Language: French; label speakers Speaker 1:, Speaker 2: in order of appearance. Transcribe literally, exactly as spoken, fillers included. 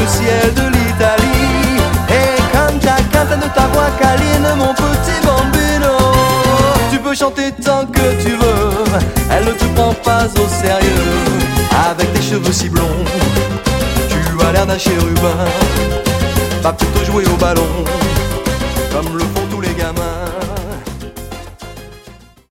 Speaker 1: ciel de l'Italie. Et canta, canta de ta voix câline, mon petit bambino. Tu peux chanter tant que tu veux, elle ne te prend pas au sérieux. Avec tes cheveux si blonds, tu as l'air d'un chérubin. Va plutôt jouer au ballon, comme le font tous les gamins.